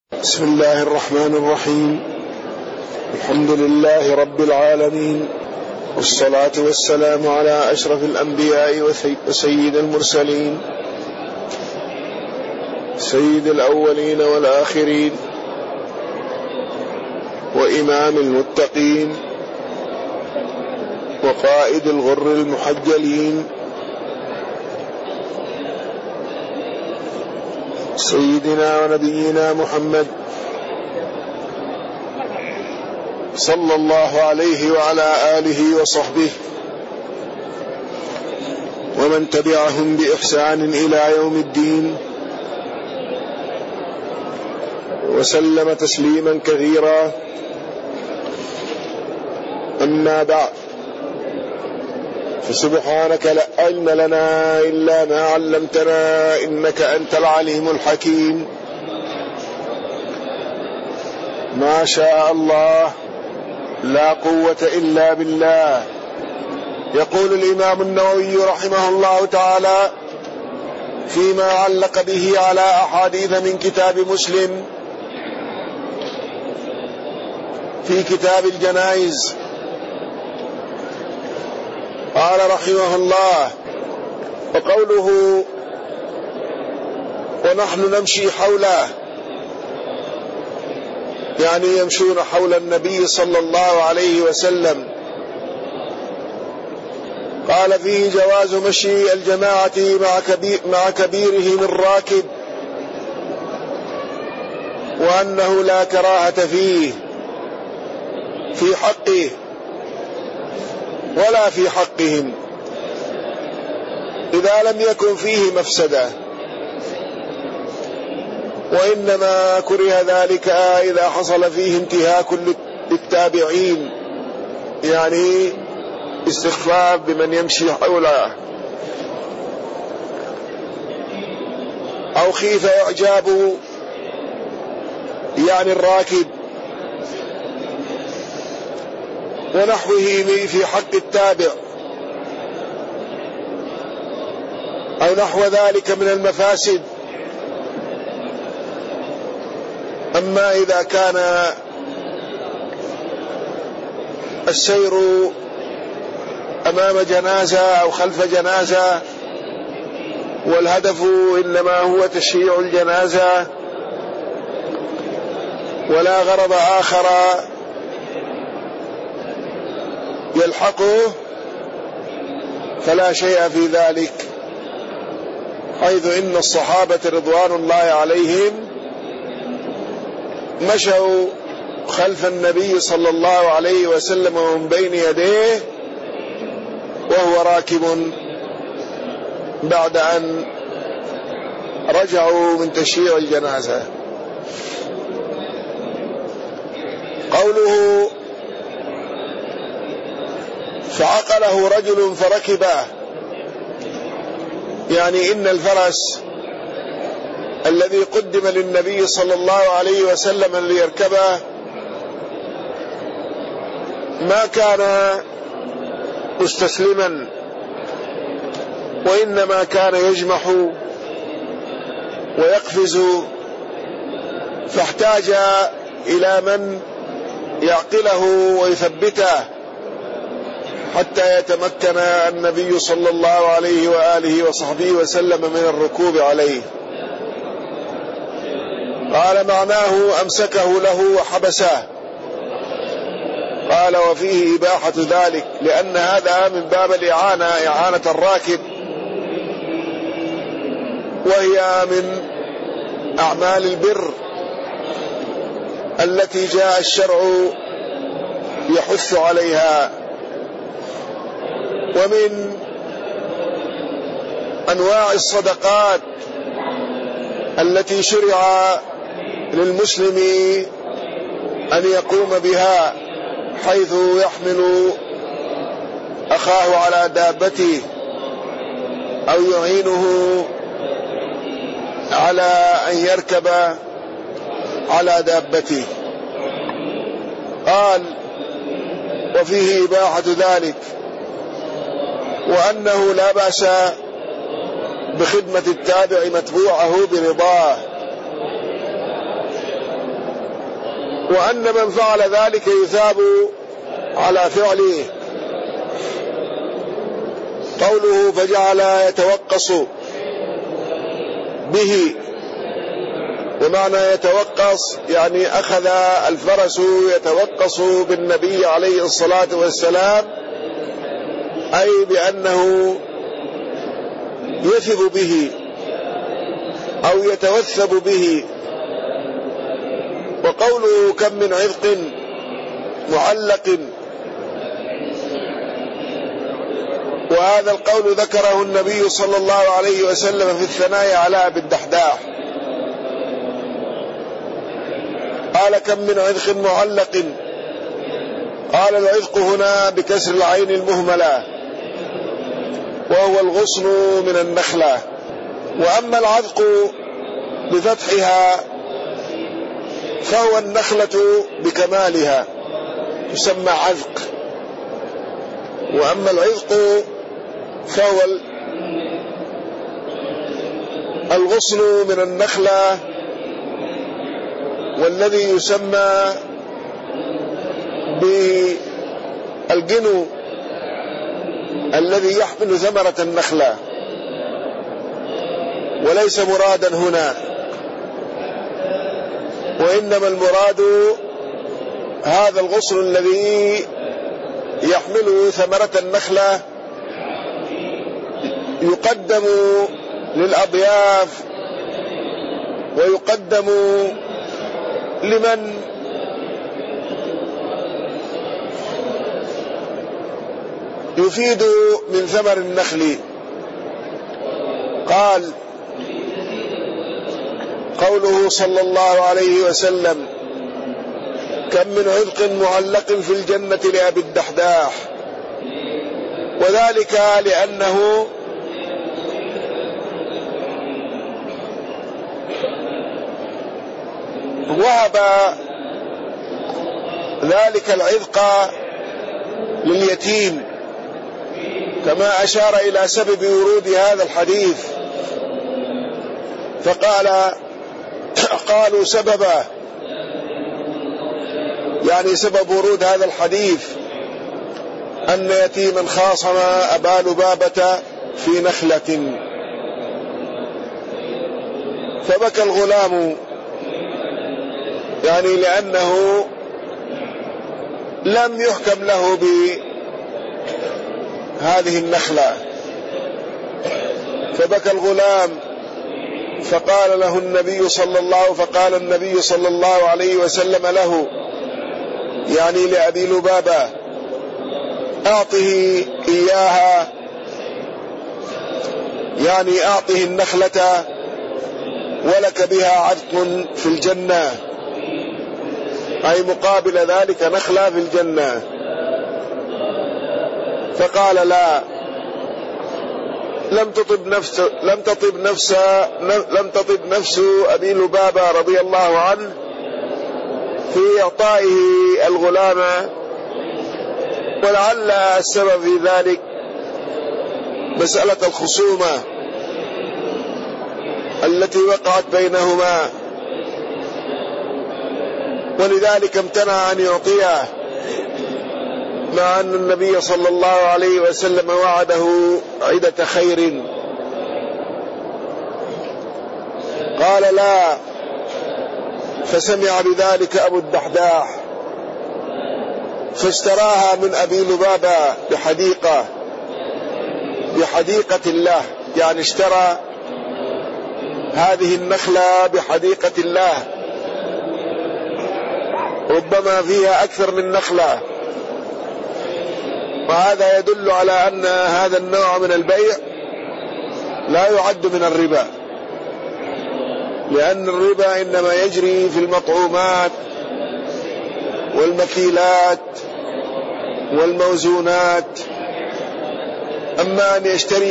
بسم الله الرحمن الرحيم. الحمد لله رب العالمين، والصلاة والسلام على أشرف الأنبياء وسيد المرسلين، سيد الأولين والآخرين، وإمام المتقين، وقائد الغر المحجلين، سيدنا ونبينا محمد صلى الله عليه وعلى آله وصحبه ومن تبعهم بإحسان إلى يوم الدين، وسلم تسليما كثيرا. أما بعد، فسبحانك لا علم لنا إلا ما علمتنا إنك أنت العليم الحكيم. ما شاء الله لا قوة إلا بالله. يقول الإمام النووي رحمه الله تعالى فيما علق به على أحاديث من كتاب مسلم في كتاب الجنائز، قال رحمه الله: وقوله ونحن نمشي حوله، يعني يمشون حول النبي صلى الله عليه وسلم. قال فيه جواز مشي الجماعة مع كبيرهم الراكب، وأنه لا كراهة فيه في حقه ولا في حقهم إذا لم يكن فيه مفسدة، وإنما كره ذلك إذا حصل فيه انتهاك للتابعين، يعني استخفاف بمن يمشي حوله، أو خيف إعجابه يعني الراكب، ونحوه في حق التابع، أو نحو ذلك من المفاسد. أما إذا كان السير أمام جنازة أو خلف جنازة والهدف إنما هو تشييع الجنازة ولا غرض آخر يلحقه، فلا شيء في ذلك، حيث إن الصحابة رضوان الله عليهم مشوا خلف النبي صلى الله عليه وسلم ومن بين يديه وهو راكب بعد أن رجعوا من تشييع الجنازة. قوله فعقله رجل فركبه، يعني إن الفرس الذي قدم للنبي صلى الله عليه وسلم ليركبه ما كان مستسلما، وإنما كان يجمح ويقفز، فاحتاج إلى من يعقله ويثبته حتى يتمكن النبي صلى الله عليه وآله وصحبه وسلم من الركوب عليه. قال معناه أمسكه له وحبسه. قال وفيه إباحة ذلك، لأن هذا من باب الإعانة، إعانة الراكب، وهي من أعمال البر التي جاء الشرع يحث عليها. ومن أنواع الصدقات التي شرع للمسلم أن يقوم بها، حيث يحمل أخاه على دابته أو يعينه على أن يركب على دابته. قال وفيه إباحة ذلك، وأنه لا بأس بخدمة التابع متبوعه برضاه، وأن من فعل ذلك يثاب على فعله. قوله فجعل يتوقص به، ومعنى يتوقص يعني أخذ الفرس يتوقص بالنبي عليه الصلاة والسلام، أي بأنه يثب به أو يتوثب به. وقوله كم من عذق معلق، وهذا القول ذكره النبي صلى الله عليه وسلم في الثنايا على أبي الدحداح، قال كم من عذق معلق، قال العذق هنا بكسر العين المهملة وهو الغصن من النخلة. وأما العذق بفتحها فهو النخلة بكمالها يسمى عذق، وأما العذق فهو الغصن من النخلة، والذي يسمى بالجنو الذي يحمل ثمرة النخلة، وليس مرادا هنا، وإنما المراد هذا الغصن الذي يحمل ثمرة النخلة، يقدم للأضياف ويقدم لمن يفيد من ثمر النخل. قال قوله صلى الله عليه وسلم كم من عذق معلق في الجنة لأبي الدحداح، وذلك لأنه وهب ذلك العذق لليتيم، كما أشار إلى سبب ورود هذا الحديث، قالوا سببه يعني سبب ورود هذا الحديث أن يتيما خاصم أبا لبابة في نخلة، فبكى الغلام، يعني لأنه لم يحكم له بهذه النخلة، فبكى الغلام، فقال النبي صلى الله عليه وسلم له، يعني لأبي لبابة، أعطه إياها، يعني أعطه النخلة ولك بها عذق في الجنة، أي مقابل ذلك نخلة في الجنة. فقال لا، لم تطب نفس أبي لبابة رضي الله عنه في إعطائه الغلام، ولعل السبب في ذلك مسألة الخصومة التي وقعت بينهما، ولذلك امتنع أن يعطيه، مع أن النبي صلى الله عليه وسلم وعده عدة خير. قال لا، فسمع بذلك أبو الدحداح فاشتراها من أبي لبابة بحديقة الله، يعني اشترى هذه النخلة بحديقة الله، ربما فيها أكثر من نخلة، وهذا يدل على أن هذا النوع من البيع لا يعد من الربا، لأن الربا إنما يجري في المطعومات والمكيلات والموزونات. أما أن يشتري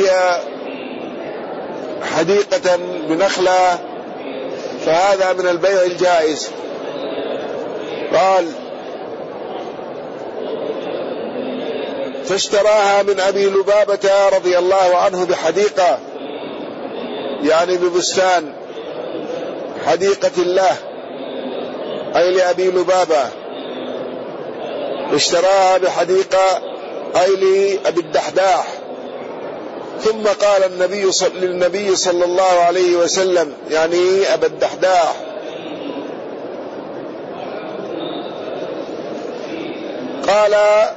حديقة بنخلة فهذا من البيع الجائز. قال فاشتراها من أبي لبابة رضي الله عنه بحديقة، يعني ببستان حديقة الله، أي لأبي لبابة، اشتراها بحديقة أي لأبي الدحداح. ثم قال للنبي صلى الله عليه وسلم، يعني أبا الدحداح، قال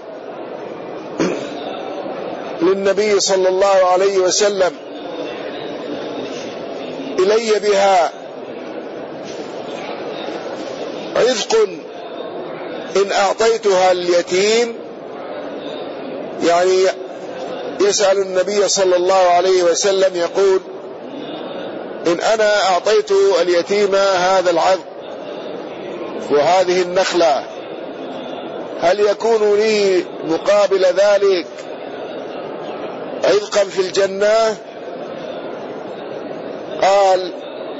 للنبي صلى الله عليه وسلم: إلي بها عذق إن أعطيتها اليتيم. يعني يسأل النبي صلى الله عليه وسلم يقول: إن أنا أعطيت اليتيم هذا العذق وهذه النخلة هل يكون لي مقابل ذلك عذقا في الجنة؟ قال: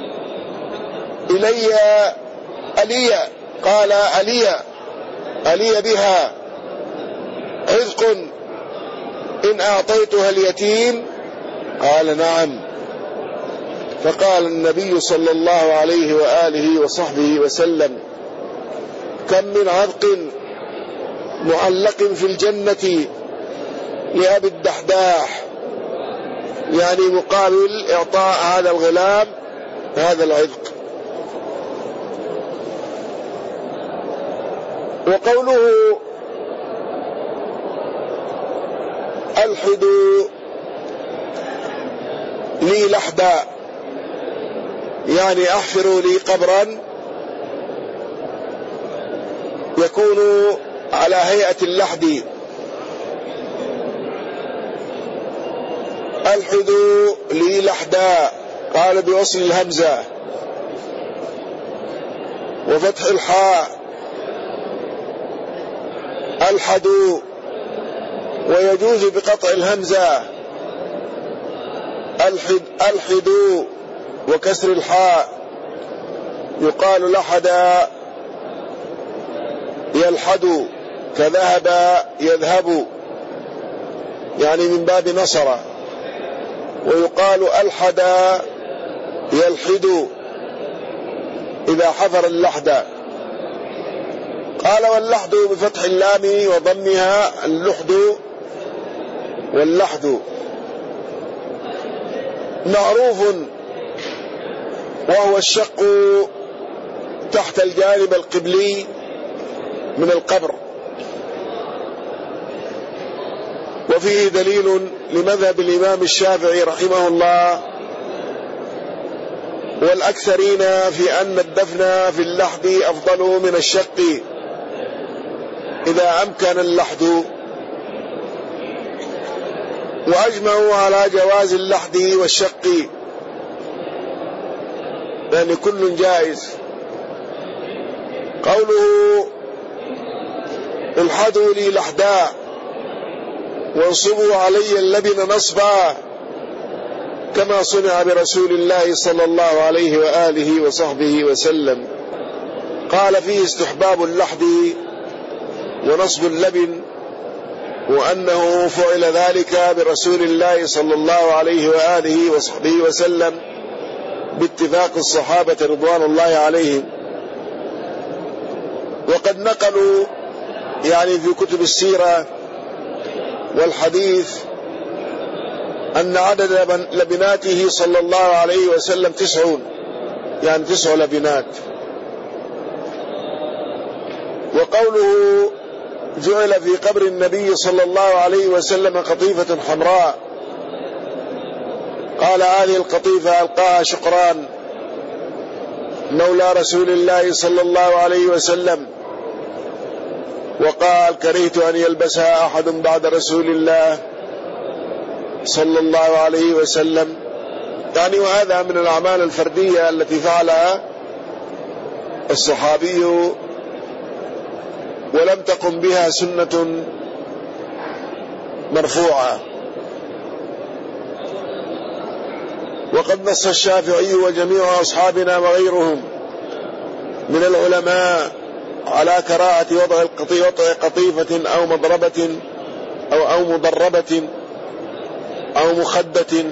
ألي قال: ألي بها عذق إن أعطيتها اليتيم؟ قال: نعم. فقال النبي صلى الله عليه وآله وصحبه وسلم: كم من عذق معلق في الجنة لأبي الدحداح، يعني مقابل إعطاء هذا الغلام هذا العذق. وقوله: ألحدوا لي لحدا، يعني أحفروا لي قبرا يكون على هيئة اللحد. ألحدوا لي لحدا، قال بوصل الهمزة وفتح الحاء. ألحدوا، ويجوز بقطع الهمزة. ألحدوا وكسر الحاء. يقال لحد يلحد، كذهب يذهب، يعني من باب نصر. ويقال ألحد يلحد إذا حفر اللحد. قال: واللحد بفتح اللام وضمها اللحد واللحد. معروف وهو الشق تحت الجانب القبلي من القبر، وفيه دليل لمذهب الإمام الشافعي رحمه الله والأكثرين في أن الدفن في اللحد أفضل من الشق إذا أمكن اللحد، وأجمعوا على جواز اللحد والشق، يعني كل جائز. قوله: الحدوا لي لحدا وانصبوا علي اللبن نصبا، كما صنع برسول الله صلى الله عليه وآله وصحبه وسلم. قال: فيه استحباب اللحد ونصب اللبن، وأنه فعل ذلك برسول الله صلى الله عليه وآله وصحبه وسلم باتفاق الصحابة رضوان الله عليهم. وقد نقلوا يعني في كتب السيرة والحديث أن عدد لبناته صلى الله عليه وسلم 9، يعني 9 لبنات. وقوله: جعل في قبر النبي صلى الله عليه وسلم قطيفة حمراء، قال: هذه القطيفة ألقاها شقران مولى رسول الله صلى الله عليه وسلم، وقال: كرهت أن يلبسها أحد بعد رسول الله صلى الله عليه وسلم. يعني وهذا من الأعمال الفردية التي فعلها الصحابي ولم تقم بها سنة مرفوعة. وقد نص الشافعي وجميع أصحابنا وغيرهم من العلماء على كراهة وضع قطيفة أو مضربة أو مضربة أو مخدة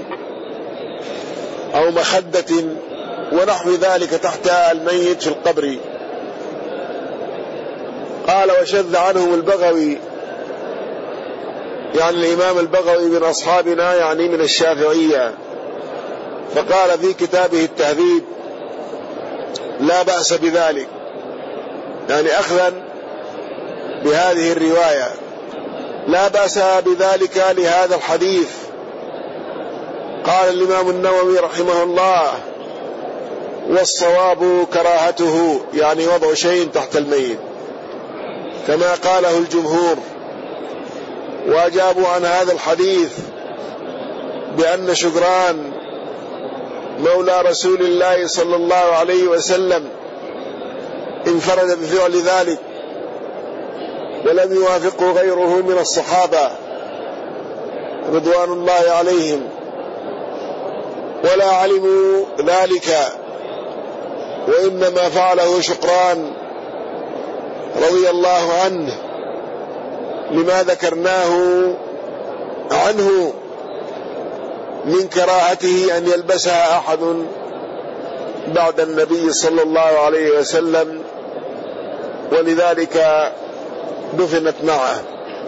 أو مخدة ونحو ذلك تحت الميت في القبر، قال وشذ عنهم البغوي، يعني الإمام البغوي من أصحابنا، يعني من الشافعية، فقال في كتابه التهذيب لا بأس بذلك، يعني أخذا بهذه الرواية لا بأس بذلك لهذا الحديث. قال الإمام النووي رحمه الله والصواب كراهته، يعني وضع شيء تحت الميت كما قاله الجمهور، وأجابوا عن هذا الحديث بأن شجران مولى رسول الله صلى الله عليه وسلم انفرد بفعل ذلك ولم يوافقه غيره من الصحابة رضوان الله عليهم، ولا علموا ذلك، وإنما فعله شقران رضي الله عنه لما ذكرناه عنه من كراهته أن يلبسها أحد بعد النبي صلى الله عليه وسلم، ولذلك دفنت معه.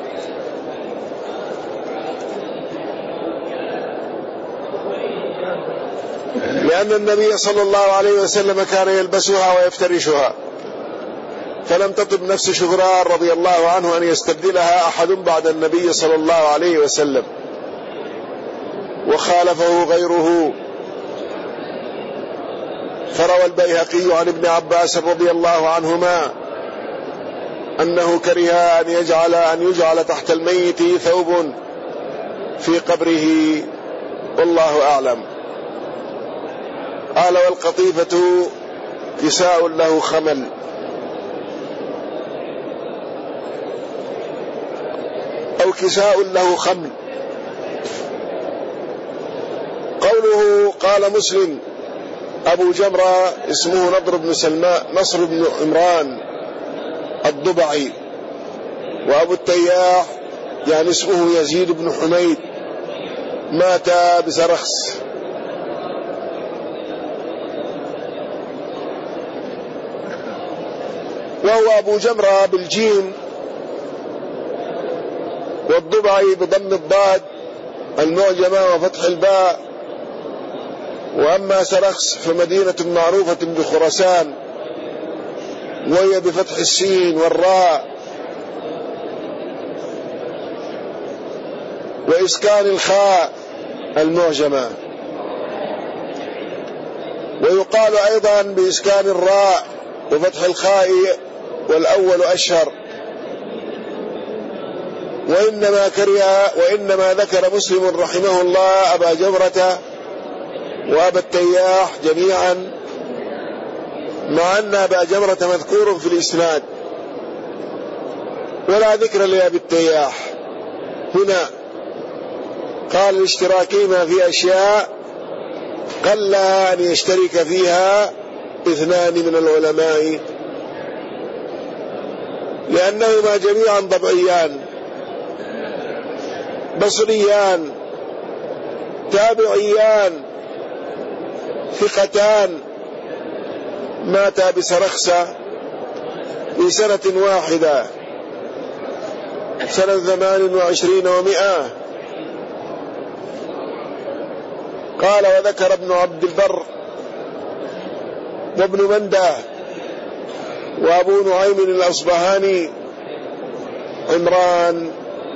لأن النبي صلى الله عليه وسلم كان يلبسها ويفترشها، فلم تطب نفس شجران رضي الله عنه أن يستبدلها أحد بعد النبي صلى الله عليه وسلم، وخالفه غيره. فروى البيهقي عن ابن عباس رضي الله عنهما أنه كره أن يجعل تحت الميت ثوب في قبره، والله أعلم. قال والقطيفة كساء له خمل. أو كساء له خمل. قوله قال مسلم أبو جمرة اسمه نصر بن عمران الضبعي، وأبو التياح يعني اسمه يزيد بن حميد مات بسرخس. وهو أبو جمرة بالجيم، والضبعي بضم الضاد المعجمة وفتح الباء. وأما سرخس فمدينة معروفة بخراسان، وهي بفتح السين والراء وإسكان الخاء المعجمة، ويقال أيضا بإسكان الراء وفتح الخاء والأول أشهر. وإنما ذكر مسلم رحمه الله أبا جمرة وأبا التياح جميعا، مع أن أبا جمرة مذكور في الإسناد ولا ذكر لأبي التياح هنا. قال الاشتراكين في أشياء قل أن يشترك فيها اثنان من العلماء، لأنهما جميعا ضبعيان بصريان تابعيان ثقتان، ماتا بسرخسة في سنة واحدة، سنة 28 و100. قال وذكر ابن عبد البر وابن منده وأبو نعيم الأصبهاني عمران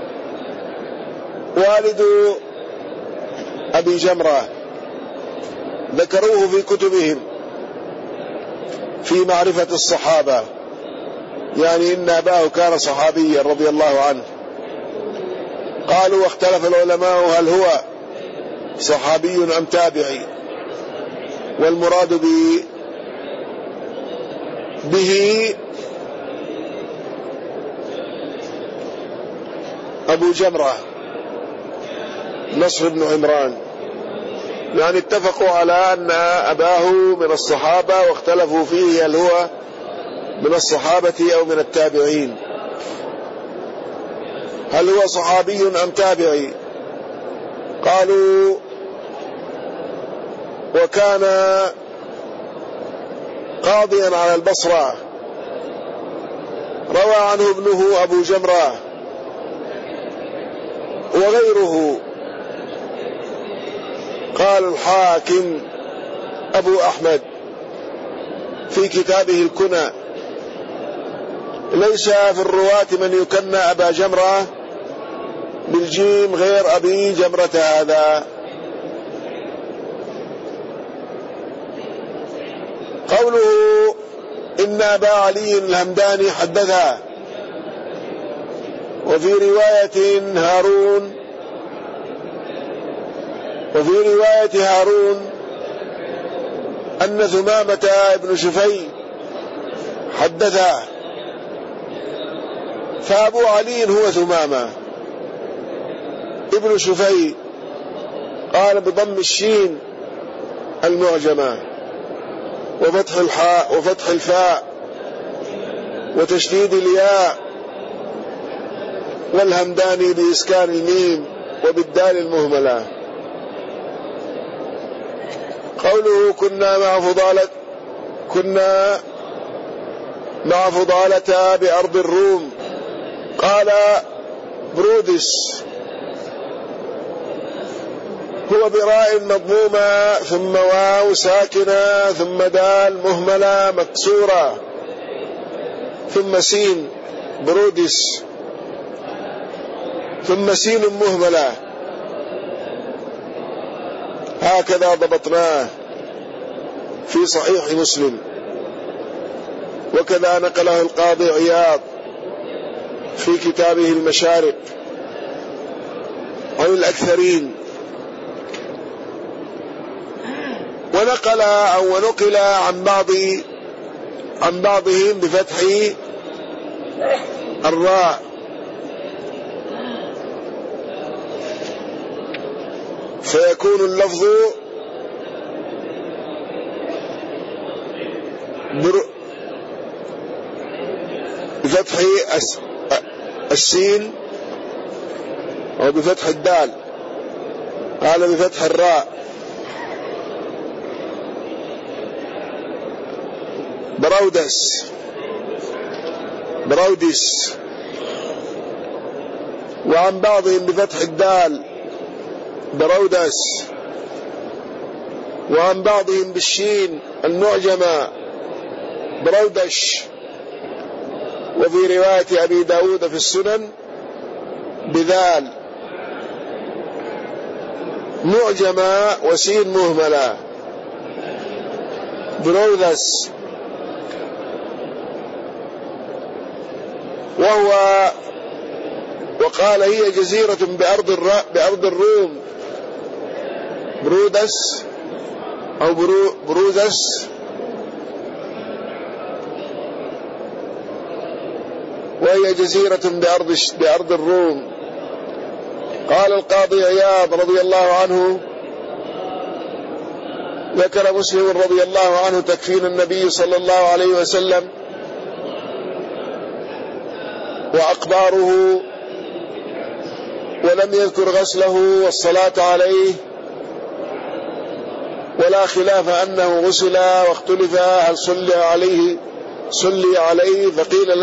والد أبي جمرة، ذكروه في كتبهم في معرفة الصحابة، يعني إن أباه كان صحابيا رضي الله عنه. قالوا واختلف العلماء هل هو صحابي أم تابعي، والمراد به أبو جمرة نصر بن عمران، يعني اتفقوا على أن أباه من الصحابة، واختلفوا فيه هل هو من الصحابة أو من التابعين، هل هو صحابي أم تابعي. قالوا وكان قاضيا على البصرة روى عنه ابنه أبو جمرة وغيره. قال الحاكم أبو أحمد في كتابه الكنى: ليس في الرواة من يكنى أبا جمرة بالجيم غير أبي جمرة هذا. قوله إن أبا علي الهمداني حدثه، وفي رواية هارون أن ثمامة ابن شفي حدثه، فأبو علي هو ثمامة ابن شفي. قال بضم الشين المعجمة وفتح الحاء وفتح الفاء وتشديد الياء، والهمداني بإسكان الميم وبالدال المهملة. قوله كنا مع فضالة بأرض الروم. قال برودس هو براء مضمومة ثم واو ساكنة ثم دال مهملة مكسورة ثم سين، برودس ثم سين مهملة، هكذا ضبطناه في صحيح مسلم، وكذا نقله القاضي عياض في كتابه المشارق عن الأكثرين، ونقل عن بعضهم بفتح الراء، فيكون اللفظ بفتح السين أو بفتح الدال، قال بفتح الراء برودس، وعن بعضهم بفتح الدال برودس، وعن بعضهم بالشين المعجمة برودش. وفي رواية أبي داود في السنن بذال معجمة وسين مهملة برودس. وقال هي جزيرة بأرض الروم، برودس أو بروزس، وهي جزيرة بأرض الروم. قال القاضي عياض رضي الله عنه: ذكر مسلم رضي الله عنه تكفين النبي صلى الله عليه وسلم وأقباره، ولم يذكر غسله والصلاة عليه، ولا خلاف أنه غسل، واختلف هل صلي عليه فقيل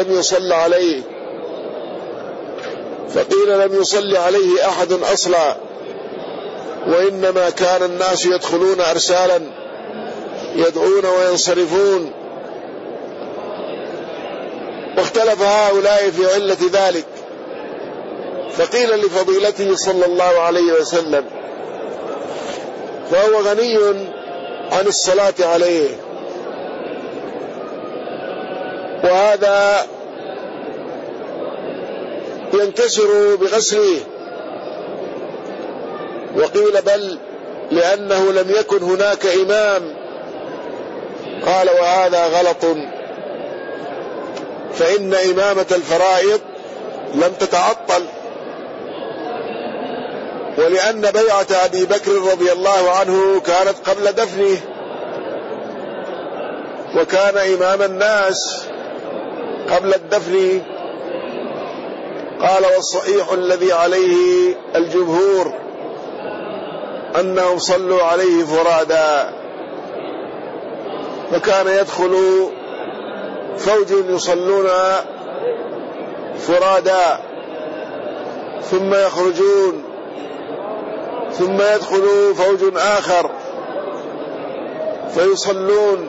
لم يصلي عليه أحد أصلا، وإنما كان الناس يدخلون أرسالا يدعون وينصرفون. واختلف هؤلاء في علة ذلك، فقيل لفضيلته صلى الله عليه وسلم، فهو غني عن الصلاة عليه، وهذا ينكسر بغسله. وقيل بل لأنه لم يكن هناك إمام. قال وهذا غلط، فإن إمامة الفرائض لم تتعطل، ولأن بيعة أبي بكر رضي الله عنه كانت قبل دفنه، وكان إمام الناس قبل الدفن. قال والصحيح الذي عليه الجمهور أنهم صلوا عليه فرادا، فكان يدخل فوج يصلون فرادا ثم يخرجون ثم يدخل فوج آخر فيصلون،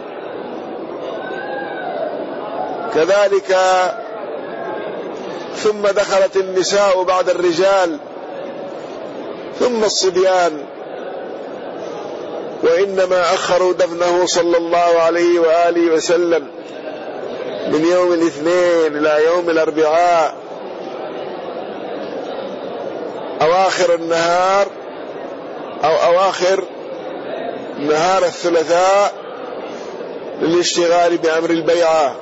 كذلك ثم دخلت النساء بعد الرجال ثم الصبيان، وإنما أخروا دفنه صلى الله عليه وآله وسلم من يوم الاثنين إلى يوم الأربعاء أواخر النهار أو أواخر نهار الثلاثاء للاشتغال بأمر البيعة،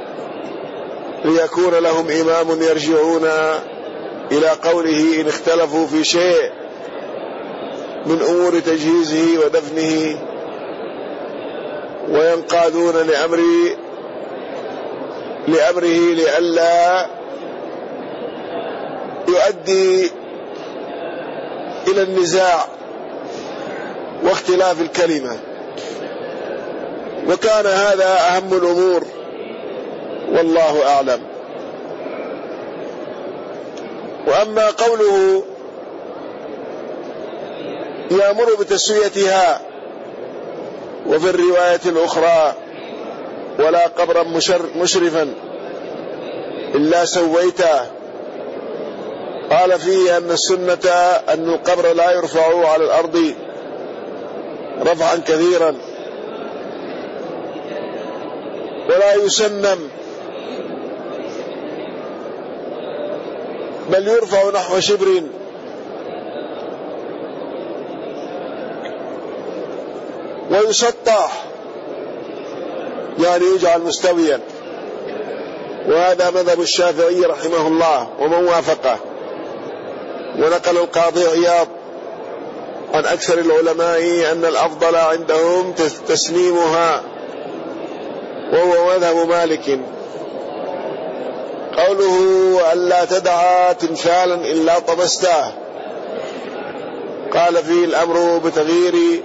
ليكون لهم إمام يرجعون إلى قوله إن اختلفوا في شيء من أمور تجهيزه ودفنه، وينقادون لأمره لئلا يؤدي إلى النزاع واختلاف الكلمة. وكان هذا أهم الأمور والله أعلم. وأما قوله يأمر بتسويتها، وفي الرواية الأخرى ولا قبرا مشرفا إلا سويته، قال فيه أن السنة أن القبر لا يرفع على الأرض رفعا كثيرا ولا يسنم، بل يرفع نحو شبر، ويسطح يعني يجعل مستويا، وهذا مذهب الشافعي رحمه الله ومن وافقه. ونقل القاضي عياض عن أكثر العلماء أن الأفضل عندهم تسليمها، وهو مذهب مالك. قوله ألا تدع تمثالا إلا طمسته، قال فيه الأمر بتغيير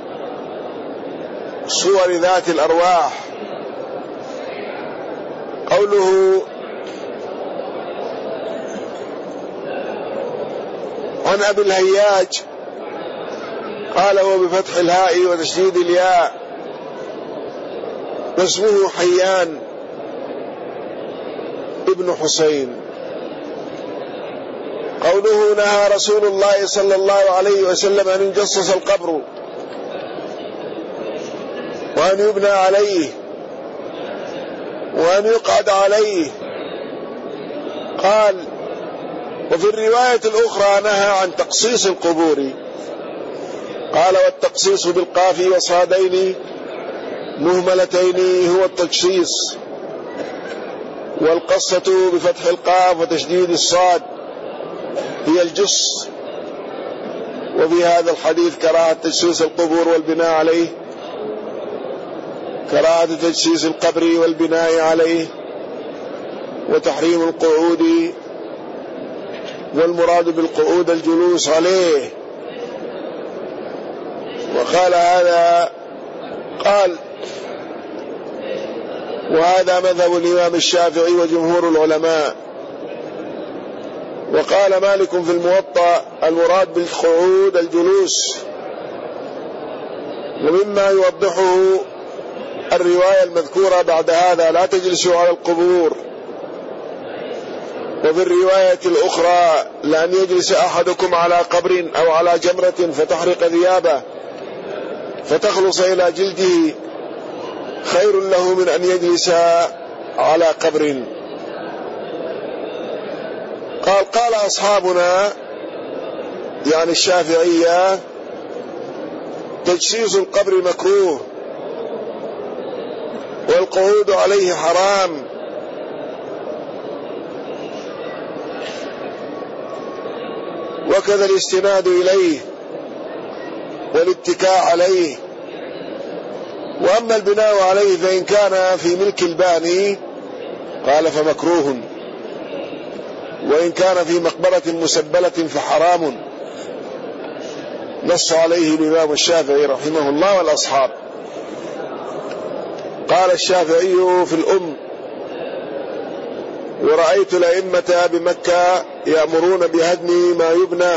صور ذات الأرواح. قوله عن أبي الهياج قال هو بفتح الهاء وتشديد الياء، واسمه حيان ابن حسين. قوله نهى رسول الله صلى الله عليه وسلم أن يجصص القبر وأن يبنى عليه وأن يقعد عليه. قال وفي الرواية الأخرى نهى عن تقصيص القبور، قال والتقصيص بالقاف وصادين مهملتين هو التجصيص، والقصة بفتح القاف وتشديد الصاد هي الجص. وفي هذا الحديث كراهة تجسيس القبور والبناء عليه، كراهة تجسيس القبر والبناء عليه، وتحريم القعود، والمراد بالقعود الجلوس عليه. وقال هذا وهذا مذهب الإمام الشافعي وجمهور العلماء. وقال مالك في الموطأ المراد بالقعود الجلوس، ومما يوضحه الرواية المذكورة بعد هذا لا تجلسوا على القبور. وفي الرواية الأخرى لأن يجلس أحدكم على قبر أو على جمرة فتحرق ثيابه فتخلص إلى جلده خير له من أن يجلس على قبر. قال أصحابنا يعني الشافعية تجسيس القبر مكروه والقعود عليه حرام، وكذا الاستناد إليه والاتكاء عليه. وأما البناء عليه فإن كان في ملك الباني قال فمكروه، وإن كان في مقبرة مسبلة فحرام، نص عليه الإمام الشافعي رحمه الله والأصحاب. قال الشافعي في الأم ورأيت الأئمة بمكة يأمرون بهدم ما يبنى.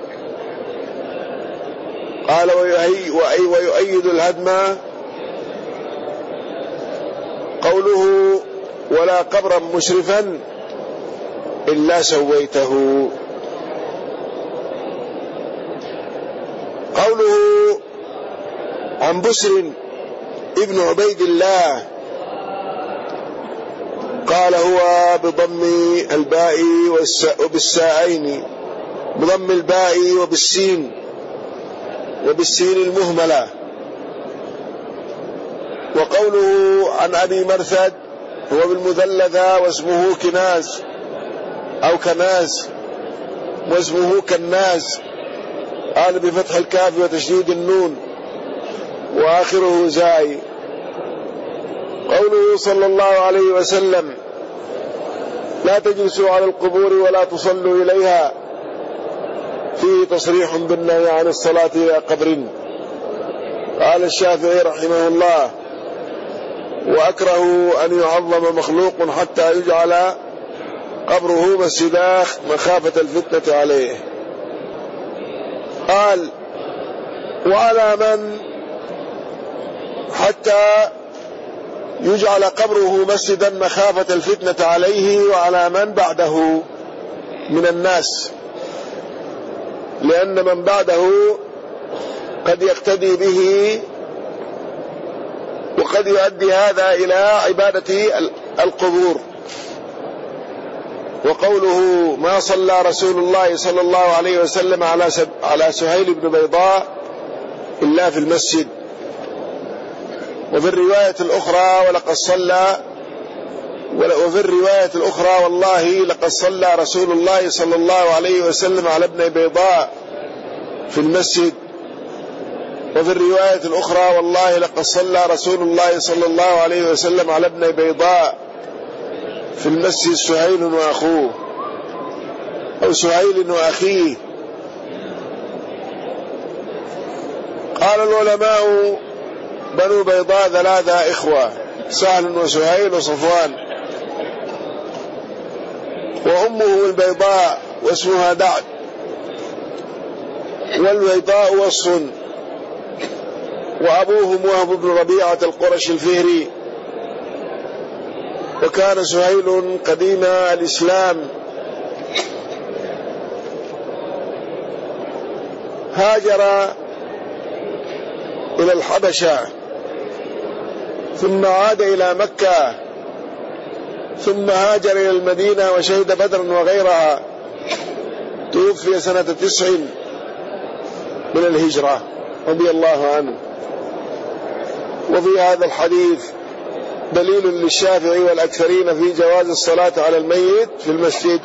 قال ويؤيد الهدم قوله ولا قبرا مشرفا إلا سويته. قوله عن بسر ابن عبيد الله قال هو بضم الباء وبالساءين، بضم الباء وبالسين المهملة. وقوله عن أبي مرثد هو بالمثلثة واسمه كناز أو كناز واسمه كناز، قال بفتح الكاف وتشديد النون وآخره زاي. قوله صلى الله عليه وسلم لا تجلسوا على القبور ولا تصلوا إليها، فيه تصريح بالنهي عن الصلاة إلى قبر. قال الشافعي رحمه الله وأكره أن يعظم مخلوق حتى يجعل قبره مسجدا مخافة الفتنة عليه. قال وعلى من حتى يجعل قبره مسجدا مخافة الفتنة عليه، وعلى من بعده من الناس، لأن من بعده قد يقتدي به وقد يؤدي هذا إلى عبادة القبور. وقوله ما صلى رسول الله صلى الله عليه وسلم على سهيل بن بيضاء إلا في المسجد. وفي الرواية الأخرى وفي الرواية الأخرى والله لقد صلى رسول الله صلى الله عليه وسلم على ابن بيضاء في المسجد. وفي الرواية الأخرى والله لقد صلى رسول الله صلى الله عليه وسلم على ابن بيضاء في المسجد سهيل وأخوه أو سهيل وأخيه. قال العلماء بنو بيضاء ثلاثة إخوة، سهل وسهيل وصفوان، وأمه البيضاء واسمها دعد، والبيضاء وصف، وأبوهم وهب بن ربيعة القرشي الفهري. وكان سهيل قديم الإسلام، هاجر إلى الحبشة ثم عاد إلى مكة ثم هاجر إلى المدينة وشهد بدرا وغيرها. توفي سنة 9 من الهجرة رضي الله عنه. وفي هذا الحديث دليل للشافعي والأكثرين في جواز الصلاة على الميت في المسجد.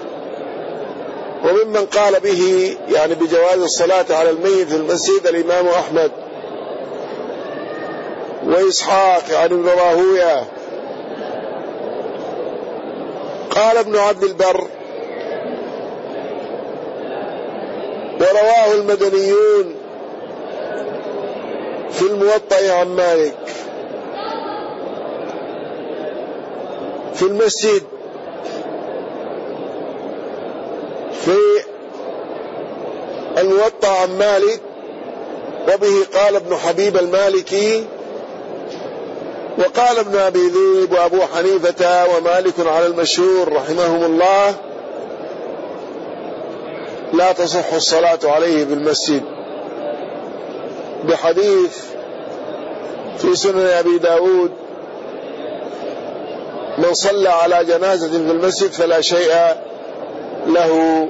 وممن قال به يعني بجواز الصلاة على الميت في المسجد الإمام أحمد وإسحاق يعني ابن راهوية. قال ابن عبد البر ورواه المدنيون في الموطأ عن مالك في المسجد في الموطأ عن مالك، وبه قال ابن حبيب المالكي وقال ابن أبي ذئب وأبو حنيفة ومالك على المشهور رحمهم الله لا تصح الصلاة عليه بالمسجد، بحديث في سنن أبي داود من صلى على جنازة في المسجد فلا شيء له.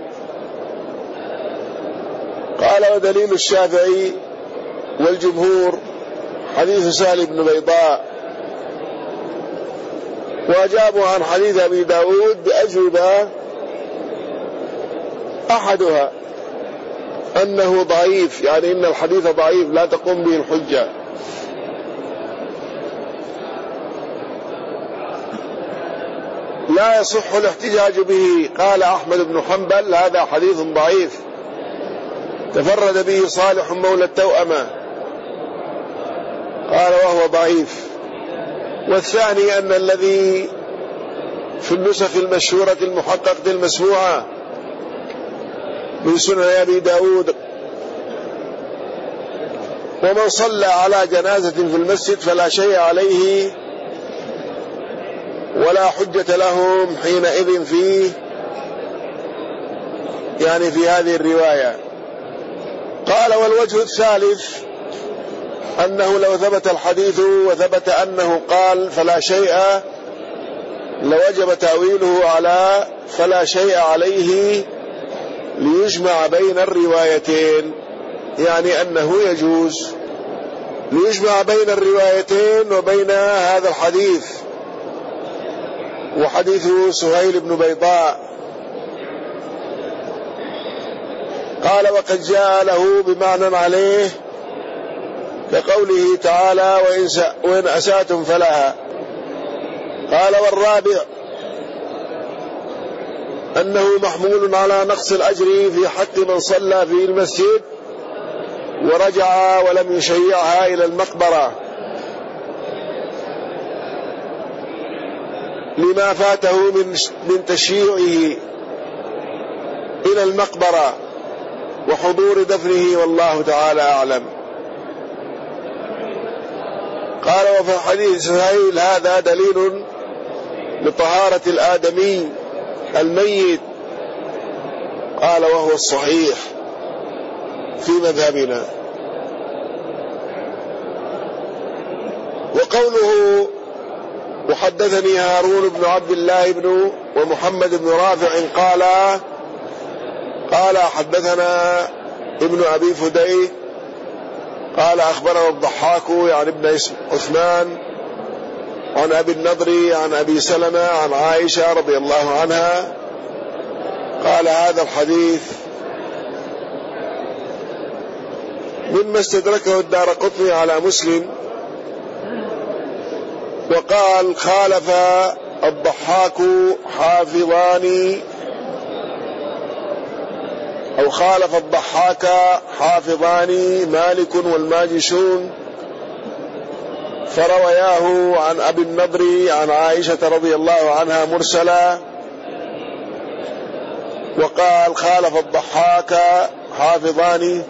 قال ودليل الشافعي والجمهور حديث سهل بن بيضاء. وأجابوا عن حديث أبي داود بأجوبة، أحدها أنه ضعيف، يعني إن الحديث ضعيف لا تقوم به الحجة. لا يصح الاحتجاج به. قال أحمد بن حنبل هذا حديث ضعيف تفرد به صالح مولى التوأمة، قال وهو ضعيف. والثاني أن الذي في النسخ المشهورة المحققة المسموعة من سنن أبي داود: ومن صلى على جنازة في المسجد فلا شيء عليه ولا حجة لهم حينئذ فيه، يعني في هذه الرواية. قال: والوجه الثالث أنه لو ثبت الحديث وثبت أنه قال فلا شيء لوجب تأويله على فلا شيء عليه ليجمع بين الروايتين، يعني أنه يجوز ليجمع بين الروايتين وبين هذا الحديث وحديث سهيل بن بيضاء. قال: وقد جاء له بمعنى عليه كقوله تعالى: وإن أساتم فلها. قال: والرابع أنه محمول على نقص الأجر في حق من صلى في المسجد ورجع ولم يشيعها إلى المقبرة لما فاته من تشييعه إلى المقبرة وحضور دفنه، والله تعالى أعلم. قال: وفي حديث سهيل هذا دليل لطهارة الآدمي الميت. قال: وهو الصحيح في مذهبنا. وقوله: وحدثني هارون بن عبد الله بن ومحمد بن رافع قال حدثنا ابن أبي فديك قال أخبرنا الضحاك يعني ابن عثمان عن أبي النضر عن أبي سلمة عن عائشة رضي الله عنها قال: هذا الحديث مما استدركه الدارقطني على مسلم. وقال: خالف الضحاك حافظان أو خالف الضحاك حافظان مالك والماجشون فروياه عن أبي النضر عن عائشة رضي الله عنها مرسلا. وقال: خالف الضحاك حافظان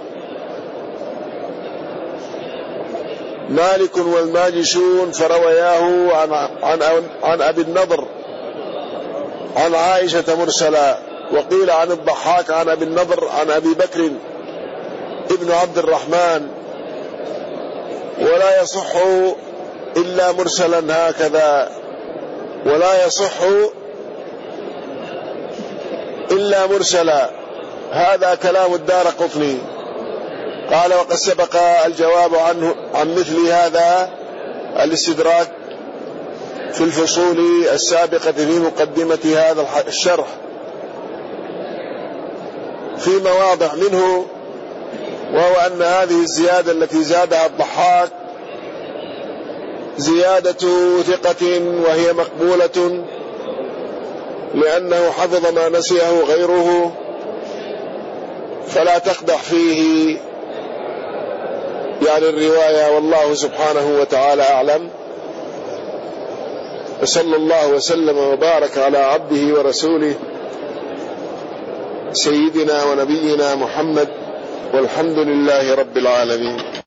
مالك والماجشون فروياه عن أبي النضر عن عائشة مرسلا. وقيل عن الضحاك عن أبي النضر عن أبي بكر ابن عبد الرحمن، ولا يصح إلا مرسلا هكذا، ولا يصح إلا مرسلا. هذا كلام الدارقطني. قال: وقد سبق الجواب عنه عن مثل هذا الاستدراك في الفصول السابقة في مقدمة هذا الشرح في مواضع منه، وهو أن هذه الزيادة التي زادها الضحاك زيادة ثقة وهي مقبولة لأنه حفظ ما نسيه غيره، فلا تقدح فيه يعني الرواية. والله سبحانه وتعالى أعلم. وصلى الله وسلم وبارك على عبده ورسوله سيدنا ونبينا محمد، والحمد لله رب العالمين.